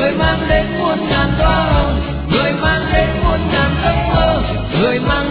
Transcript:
người mang đến muôn ngàn đóa hồng, người mang đến muôn ngàn giấc mơ, người mang